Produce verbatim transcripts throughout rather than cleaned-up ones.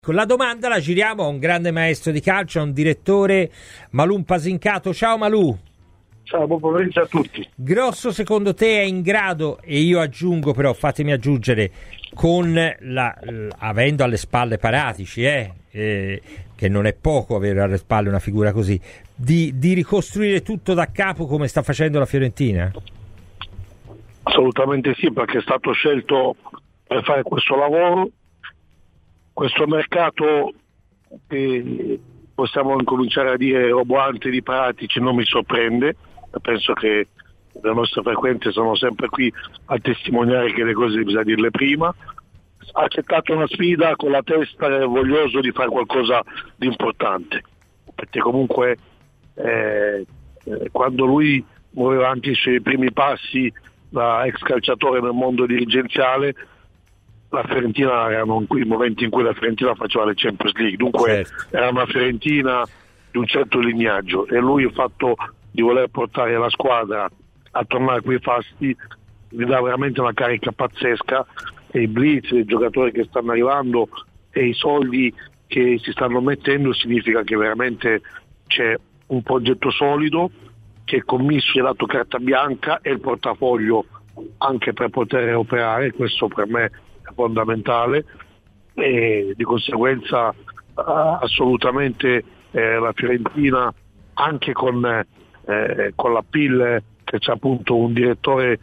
Con la domanda la giriamo a un grande maestro di calcio, a un direttore, Malù Pasincato. Ciao Malù. Ciao, buon pomeriggio a tutti. Grosso secondo te è in grado, e io aggiungo però, fatemi aggiungere, con la, avendo alle spalle Paratici, eh, eh, che non è poco avere alle spalle una figura così, di, di ricostruire tutto da capo come sta facendo la Fiorentina? Assolutamente sì, perché è stato scelto per fare questo lavoro. Questo mercato, eh, possiamo incominciare a dire roboante di Paratici, non mi sorprende. Penso che le nostre frequenze sono sempre qui a testimoniare che le cose bisogna dirle prima. Ha accettato una sfida con la testa voglioso di fare qualcosa di importante, perché comunque eh, eh, quando lui muoveva anche i suoi primi passi da ex calciatore nel mondo dirigenziale, la Fiorentina erano i momenti in cui la Fiorentina faceva le Champions League, dunque certo. Era una Fiorentina di un certo lignaggio, e lui il fatto di voler portare la squadra a tornare a quei fasti gli dà veramente una carica pazzesca, e i blitz, i giocatori che stanno arrivando e i soldi che si stanno mettendo significa che veramente c'è un progetto solido, che il commisso gli ha dato carta bianca e il portafoglio anche per poter operare. Questo per me è fondamentale, e di conseguenza uh, assolutamente eh, la Fiorentina, anche con, eh, con la P I L che c'è appunto un direttore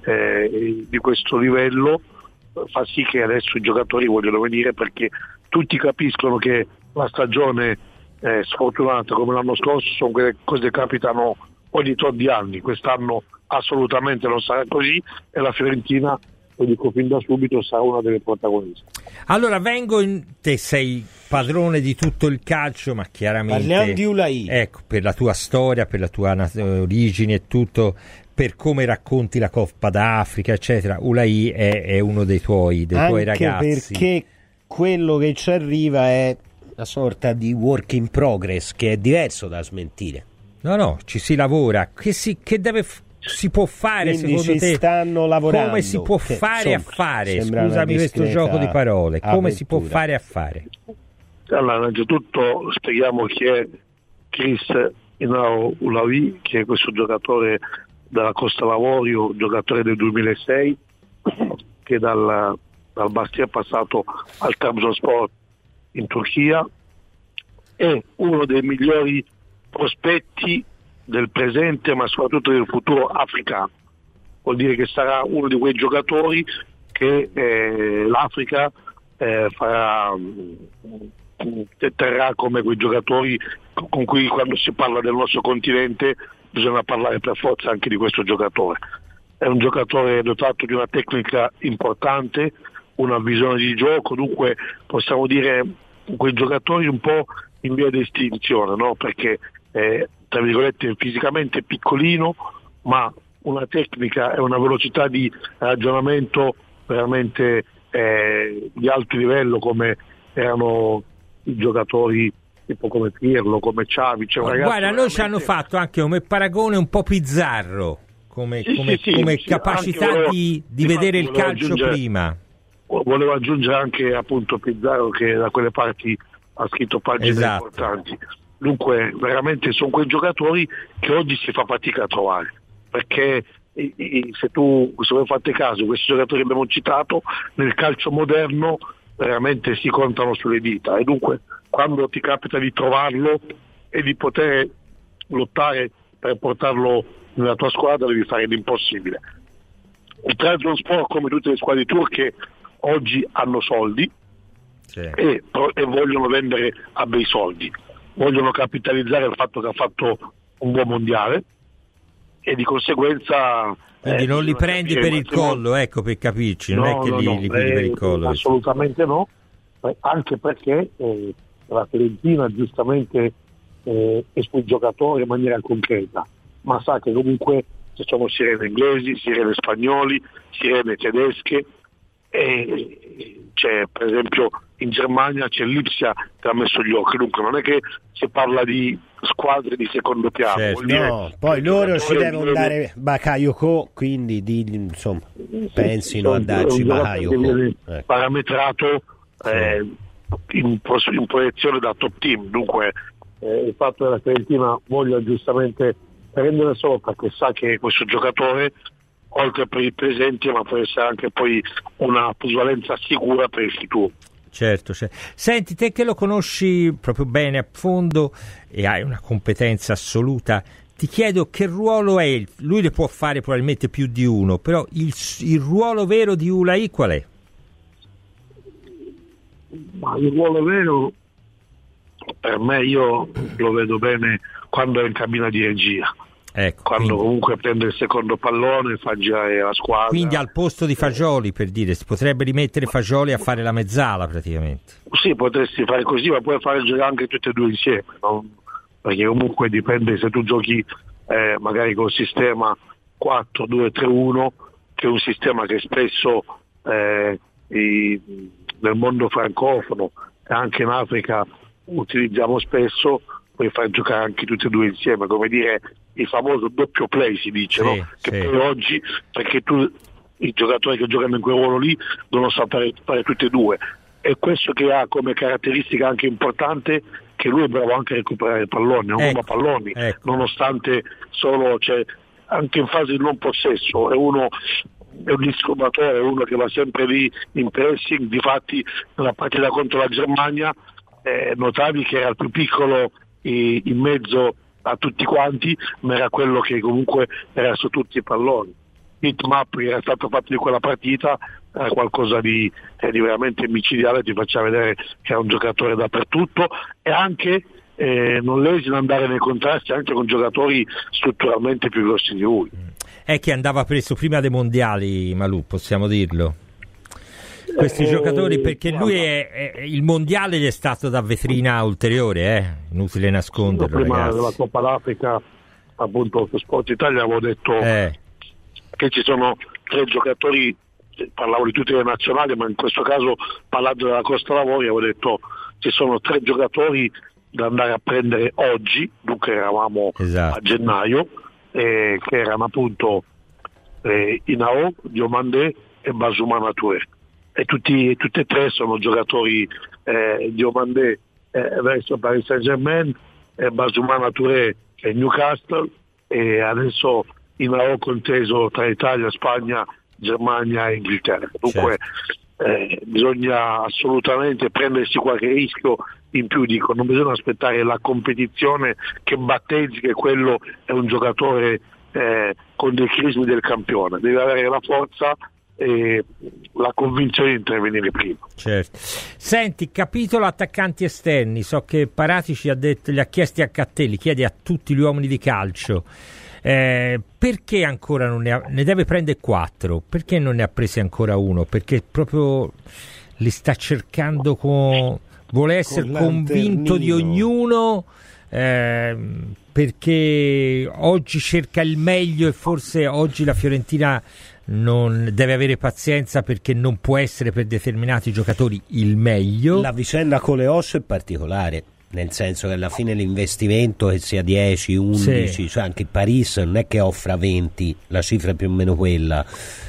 eh, di questo livello, fa sì che adesso i giocatori vogliono venire, perché tutti capiscono che la stagione eh, sfortunata come l'anno scorso sono quelle cose che capitano ogni tot di anni. Quest'anno assolutamente non sarà così, e la Fiorentina, lo dico fin da subito, sarà una delle protagoniste. Allora vengo in... te sei padrone di tutto il calcio, ma chiaramente parliamo di Ulaì, ecco, per la tua storia, per la tua nat- origine e tutto, per come racconti la Coppa d'Africa eccetera, Ulaì è, è uno dei tuoi, dei anche tuoi ragazzi, perché quello che ci arriva è una sorta di work in progress che è diverso da smentire. No no, ci si lavora, che si, che deve f- si può fare. Quindi secondo ci te stanno lavorando, come si può che, fare insomma, a fare, scusami questo gioco di parole, come avventura. si può fare a fare? Allora, innanzitutto spieghiamo chi è Chris Inao Ulaì, che è questo giocatore della Costa Lavorio, giocatore del duemilasei, che dal, dal Bastia è passato al Trabzonspor in Turchia, è uno dei migliori prospetti del presente, ma soprattutto del futuro africano. Vuol dire che sarà uno di quei giocatori che eh, l'Africa eh, farà, terrà come quei giocatori con cui, quando si parla del nostro continente, bisogna parlare per forza anche di questo giocatore. È un giocatore dotato di una tecnica importante, una visione di gioco, dunque possiamo dire quei giocatori un po' in via di estinzione, no? Perché eh, tra virgolette fisicamente piccolino, ma una tecnica e una velocità di ragionamento veramente eh, di alto livello, come erano i giocatori tipo come Pirlo, come Xavi. C'è un ragazzo guarda, noi ci hanno fatto anche come paragone un po' Pizzarro come, sì, come, sì, come sì, capacità volevo, di, di vedere il calcio prima. Volevo aggiungere anche appunto Pizzarro, che da quelle parti ha scritto pagine esatto. importanti. Dunque veramente sono quei giocatori che oggi si fa fatica a trovare, perché se tu, se voi fate caso, questi giocatori che abbiamo citato nel calcio moderno veramente si contano sulle dita, e dunque quando ti capita di trovarlo e di poter lottare per portarlo nella tua squadra, devi fare l'impossibile. Il Trabzonspor, come tutte le squadre turche, oggi hanno soldi, sì. e, e vogliono vendere a bei soldi, vogliono capitalizzare il fatto che ha fatto un buon mondiale, e di conseguenza quindi eh, non li prendi per il collo, no, ecco, per capirci, non no, è che no, li, no, li prendi eh, per il collo, assolutamente no, anche perché eh, la Fiorentina giustamente eh, espone il giocatore in maniera concreta, ma sa che comunque ci sono sirene inglesi, sirene spagnoli, sirene tedesche, e c'è per esempio in Germania c'è l'Ipsia che ha messo gli occhi, dunque non è che si parla di squadre di secondo piano, certo, vuol dire no, poi loro ci devono dare Bakayoko, quindi di, insomma pensino sì, a darci Bakayoko, ecco. Parametrato eh, in, in proiezione da top team. Dunque eh, il fatto che la Fiorentina voglia giustamente prendere solo perché sa che questo giocatore, oltre per i presenti, ma può essere anche poi una plusvalenza sicura per il futuro. Certo, certo. Senti, te che lo conosci proprio bene a fondo e hai una competenza assoluta, ti chiedo che ruolo è. Lui ne può fare probabilmente più di uno, però il, il ruolo vero di Ulai qual è? Ma il ruolo vero per me, io lo vedo bene quando è in cabina di regia. Ecco, quando quindi, comunque prende il secondo pallone, fa girare la squadra. Quindi al posto di Fagioli, per dire, si potrebbe rimettere Fagioli a fare la mezzala praticamente. Sì, potresti fare così, ma puoi fare giocare anche tutti e due insieme, no? Perché comunque dipende se tu giochi eh, magari col sistema quattro due tre uno, che è un sistema che spesso eh, i, nel mondo francofono e anche in Africa utilizziamo spesso. Puoi far giocare anche tutti e due insieme, come dire il famoso doppio play, si dice, sì, no? Che sì. poi oggi, perché tu i giocatori che giocano in quel ruolo lì devono sapere fare tutti e due, e questo che ha come caratteristica anche importante che lui è bravo anche a recuperare i palloni, non ecco, palloni, ecco. nonostante solo, cioè, anche in fase di non possesso è uno è un disturbatore, è uno che va sempre lì in pressing. Difatti nella partita contro la Germania eh, notavi che era il più piccolo eh, in mezzo a tutti quanti, ma era quello che comunque era su tutti i palloni. Il map che era stato fatto di quella partita era qualcosa di, eh, di veramente micidiale, ti faceva vedere che era un giocatore dappertutto, e anche eh, non lesi in andare nei contrasti anche con giocatori strutturalmente più grossi di lui. È che andava preso prima dei mondiali, Malù, possiamo dirlo. Questi eh, giocatori, perché guarda, lui è, è il mondiale gli è stato da vetrina ulteriore, eh? Inutile nasconderlo. Prima ragazzi. della Coppa d'Africa, appunto, su Sport Italia avevo detto eh. che ci sono tre giocatori, parlavo di tutte le nazionali, ma in questo caso parlando della Costa Lavori avevo detto ci sono tre giocatori da andare a prendere oggi, dunque eravamo esatto. a gennaio, eh, che erano appunto eh, Inao, Diomandé e Basumana Touré. E tutti, tutti e tre sono giocatori, eh, Diomandé eh, verso Paris Saint-Germain, eh, Basumana Touré e Newcastle, e adesso Inao conteso tra Italia, Spagna, Germania e Inghilterra. Dunque certo. eh, bisogna assolutamente prendersi qualche rischio in più, dico, non bisogna aspettare la competizione che battezzi che quello è un giocatore eh, con dei crismi del campione, deve avere la forza e la convinzione di intervenire prima. Certo. Senti, capitolo attaccanti esterni, so che Paratici ha detto, gli ha chiesti a Cattelli, chiede a tutti gli uomini di calcio eh, perché ancora non ne ha, ne deve prendere quattro, perché non ne ha presi ancora uno, perché proprio li sta cercando con, vuole essere con convinto di ognuno, eh, perché oggi cerca il meglio e forse oggi la Fiorentina non deve avere pazienza perché non può essere per determinati giocatori il meglio. La vicenda con le ossa è particolare, nel senso che alla fine l'investimento, che sia dieci, undici, sì. cioè anche il Paris non è che offra venti, la cifra è più o meno quella,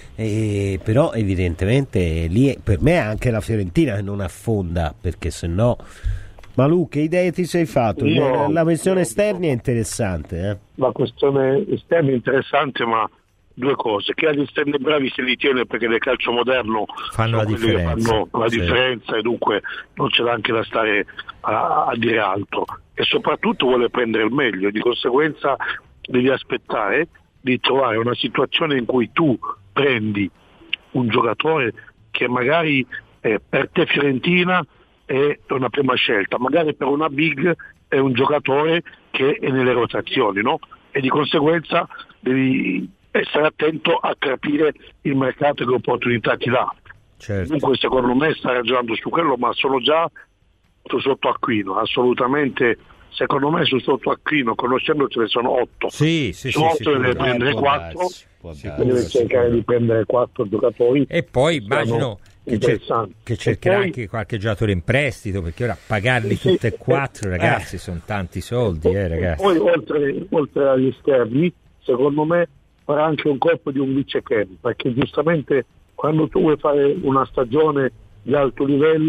e, però evidentemente lì per me è anche la Fiorentina che non affonda, perché se no. Malù, che idee ti sei fatto? Io, la questione io, esterni è interessante, eh? La questione esterni è interessante, ma due cose: che agli esterni bravi se li tiene, perché nel calcio moderno fanno la differenza, fanno la sì. differenza, e dunque non c'è neanche da stare a, a dire altro, e soprattutto vuole prendere il meglio, di conseguenza devi aspettare di trovare una situazione in cui tu prendi un giocatore che magari eh, per te Fiorentina è una prima scelta, magari per una big è un giocatore che è nelle rotazioni, no? E di conseguenza devi essere attento a capire il mercato e che opportunità ti dà. Certo. Comunque secondo me sta ragionando su quello, ma sono già sotto Acquino, assolutamente. Secondo me su sotto Acquino, conoscendo, ce ne sono otto. Sì, sì, otto sì, sì, deve sì, prendere eh, quattro, darsi, deve cercare di prendere quattro giocatori. E poi immagino che, cer- che cercherà poi, anche qualche giocatore in prestito, perché ora pagarli sì, tutti e quattro, eh, ragazzi, sono tanti soldi, eh, ragazzi. Poi oltre, oltre agli esterni, secondo me farà anche un colpo di un vice Ken, perché giustamente quando tu vuoi fare una stagione di alto livello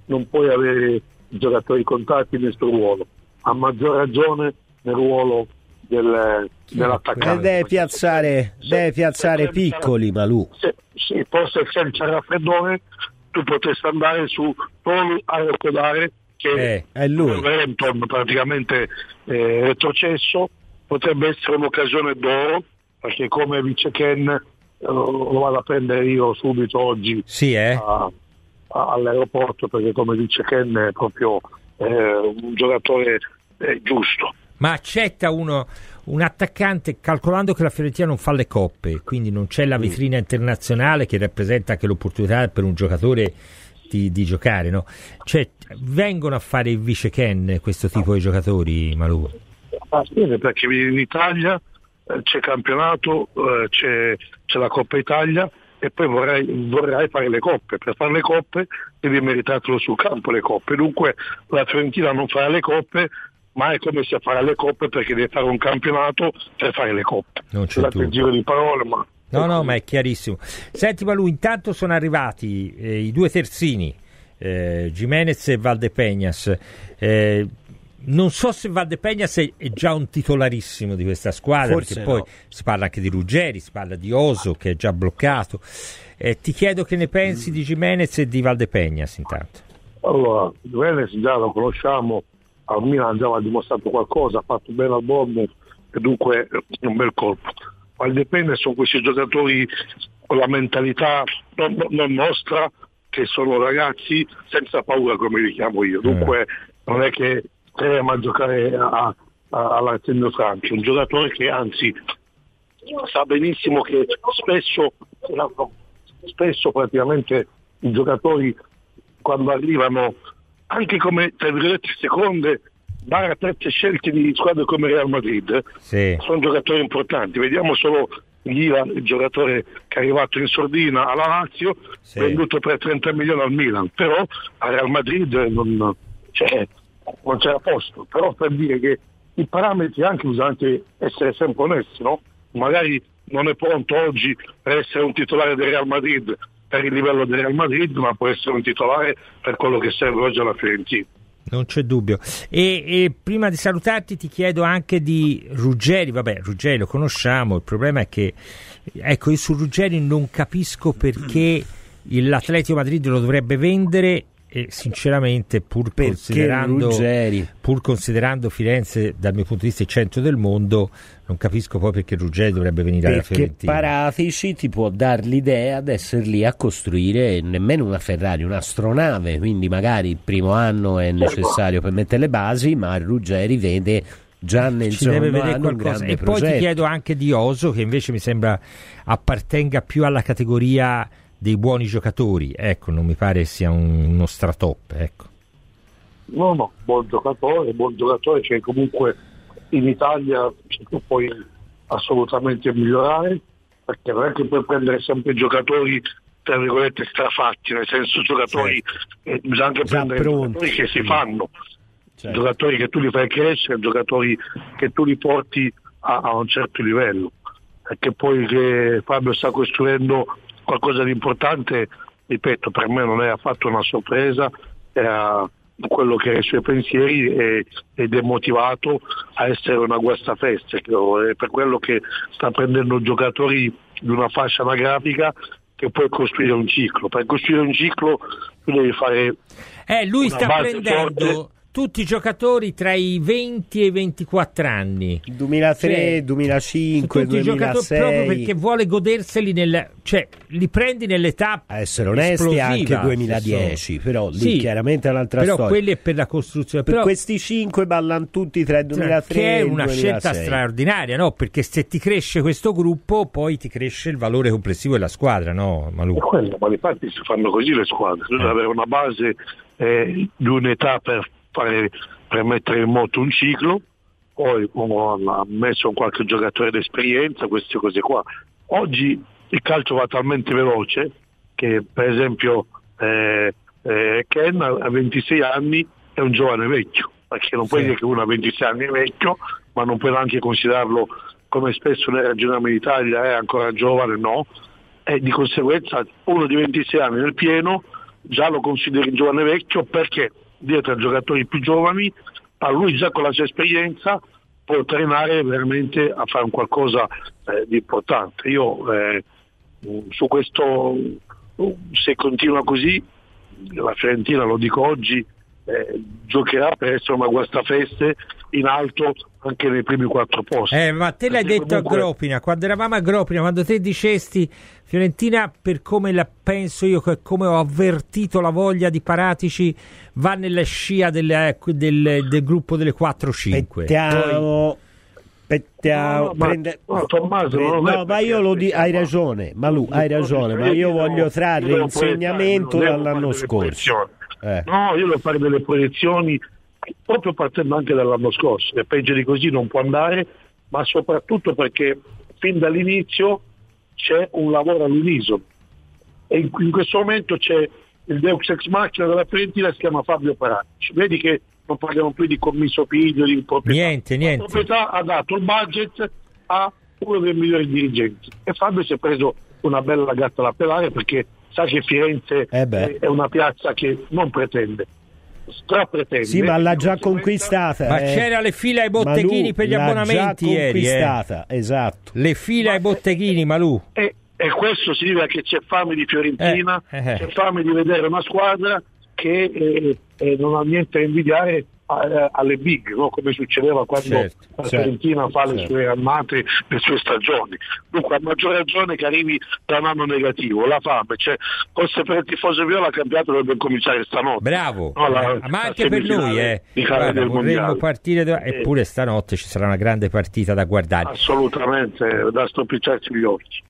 non puoi avere giocatori contratti nel suo ruolo, a maggior ragione nel ruolo del, dell'attaccante. Deve piazzare, se, deve piazzare se piccoli, Malù. Se, se forse senza raffreddore tu potresti andare su Paul Aerodare, che eh, è lui. Wellington praticamente eh, retrocesso, potrebbe essere un'occasione d'oro, perché come vice Ken eh, lo vado a prendere io subito oggi sì, eh? a, a, all'aeroporto, perché come vice Ken è proprio eh, un giocatore eh, giusto. Ma accetta uno un attaccante, calcolando che la Fiorentina non fa le coppe, quindi non c'è la vetrina internazionale che rappresenta anche l'opportunità per un giocatore di, di giocare, no? Cioè, vengono a fare il vice Ken questo tipo di giocatori, Malù? Ah, sì, perché in Italia eh, c'è campionato, eh, c'è, c'è la Coppa Italia, e poi vorrei, vorrei fare le coppe. Per fare le coppe devi meritartelo sul campo, le coppe. Dunque la Fiorentina non farà le coppe, ma è come se farà le coppe perché deve fare un campionato per fare le coppe. Non c'è il giro di parole, ma no, no, ma è chiarissimo. Senti Malù, intanto sono arrivati eh, i due terzini, eh, Gimenez e Valdepeñas. Eh, non so se Valdepeñas è, è già un titolarissimo di questa squadra, forse perché poi no. Si parla anche di Ruggeri, si parla di Oso che è già bloccato. Eh, ti chiedo che ne pensi mm. di Gimenez e di Valdepeñas intanto. Allora, Gimenez già lo conosciamo, al Milan già ha dimostrato qualcosa, ha fatto bene al Bournemouth e dunque è un bel colpo. Valdepeñas sono questi giocatori con la mentalità non, non nostra, che sono ragazzi senza paura, come li chiamo io, dunque eh. non è che crema a giocare a, a, all'Arsenio Franchi, un giocatore che anzi sa benissimo che spesso spesso praticamente i giocatori quando arrivano anche come tra virgolette seconde barra terze scelte di squadre come Real Madrid, sì. sono giocatori importanti. Vediamo solo Ghila, il giocatore che è arrivato in sordina alla Lazio, sì. venduto per trenta milioni al Milan, però a Real Madrid non, cioè, non c'era posto. Però per dire che i parametri anche bisogna anche essere sempre onesti, no? Magari non è pronto oggi per essere un titolare del Real Madrid per il livello del Real Madrid, ma può essere un titolare per quello che serve oggi alla Fiorentina. Non c'è dubbio. E, e prima di salutarti ti chiedo anche di Ruggeri. Vabbè, Ruggeri lo conosciamo, il problema è che ecco, io su Ruggeri non capisco perché l'Atletico Madrid lo dovrebbe vendere e sinceramente pur considerando, pur considerando Firenze dal mio punto di vista il centro del mondo, non capisco poi perché Ruggeri dovrebbe venire perché alla Fiorentina. Paratici ti può dar l'idea di essere lì a costruire nemmeno una Ferrari, un'astronave, quindi magari il primo anno è necessario per mettere le basi, ma Ruggeri vede già nel ci deve vedere anno qualcosa. Un e progetto. Poi ti chiedo anche di Oso, che invece mi sembra appartenga più alla categoria dei buoni giocatori, ecco, non mi pare sia un, uno stratop, ecco. No, no, buon giocatore, buon giocatore che comunque in Italia tu puoi assolutamente migliorare, perché non è che puoi prendere sempre giocatori tra virgolette strafatti, nel senso giocatori certo. eh, bisogna anche già prendere pronti, giocatori che sì. si fanno, certo. giocatori che tu li fai crescere, giocatori che tu li porti a, a un certo livello, perché poi che Fabio sta costruendo qualcosa di importante, ripeto, per me non è affatto una sorpresa, era quello che era i suoi pensieri e, ed è motivato a essere una guastafeste, è per quello che sta prendendo giocatori di una fascia anagrafica che puoi costruire un ciclo. Per costruire un ciclo tu devi fare eh, lui una sta base prendendo forte. Tutti i giocatori tra i venti e i ventiquattro anni, duemilatré, cioè, duemilacinque, tutti duemilasei, i giocatori proprio perché vuole goderseli nel, cioè li prendi nell'età a essere onesti anche duemiladieci, però lì sì, chiaramente è un'altra però storia. Quelli è per la costruzione, per però, questi cinque ballano tutti tra il duemilatré che è e il una duemilasei. Scelta straordinaria, no? Perché se ti cresce questo gruppo poi ti cresce il valore complessivo della squadra, no Malù? Quello, ma infatti si fanno così le squadre, tu devi avere una base eh, di un'età per fare per mettere in moto un ciclo, poi ha messo qualche giocatore d'esperienza, queste cose qua. Oggi il calcio va talmente veloce che per esempio eh, eh, Ken a ventisei anni è un giovane vecchio, perché non puoi sì. dire che uno a ventisei anni è vecchio, ma non puoi neanche considerarlo, come spesso noi ragioniamo in Italia, è ancora giovane, no, e di conseguenza uno di ventisei anni nel pieno già lo consideri un giovane vecchio, perché dietro a giocatori più giovani, a lui già con la sua esperienza può trainare veramente a fare un qualcosa eh, di importante. Io eh, su questo, se continua così, la Fiorentina, lo dico oggi, eh, giocherà per essere una guastafeste in alto anche nei primi quattro posti. Eh, ma te l'hai Perché detto comunque... a Gropina, quando eravamo a Gropina, quando te dicesti Fiorentina, per come la penso io, come ho avvertito la voglia di Paratici, va nella scia del, del, del gruppo delle quattro cinque. Pettiamo, pettiamo, no, ma, prende... no, Tommaso, prende... non no ma io lo dico, hai ragione, Malù, hai ragione, ma io voglio trarre insegnamento dall'anno scorso. Eh. No, io devo fare delle proiezioni proprio partendo anche dall'anno scorso, e peggio di così non può andare, ma soprattutto perché fin dall'inizio c'è un lavoro all'unisono, e in, in questo momento c'è il Deus ex machina della Fiorentina, si chiama Fabio Paratici. Vedi che non parliamo più di commisso piglio, di proprietà. Niente, niente. La proprietà ha dato il budget a uno dei migliori dirigenti, e Fabio si è preso una bella gatta da pelare, perché sa che Firenze eh è una piazza che non pretende, strapretende. Sì, ma l'ha già conquistata. Ma eh. c'era le file ai botteghini per gli l'ha abbonamenti già ieri. Conquistata, eh. esatto. Le file ai botteghini, Malù. E, e questo significa che c'è fame di Fiorentina, eh, eh. c'è fame di vedere una squadra che eh, eh, non ha niente da invidiare a, alle big, no? Come succedeva quando certo, la certo, Fiorentina fa le certo. sue annate, le sue stagioni. Dunque a maggior ragione che arrivi da un anno negativo, la fame, cioè, forse per il tifoso viola il campionato dovrebbe cominciare stanotte. Bravo, no, la, ma anche per noi, eh. Guarda, vorremmo partire da... eh. eppure stanotte ci sarà una grande partita da guardare. Assolutamente, da stropicciarsi gli occhi.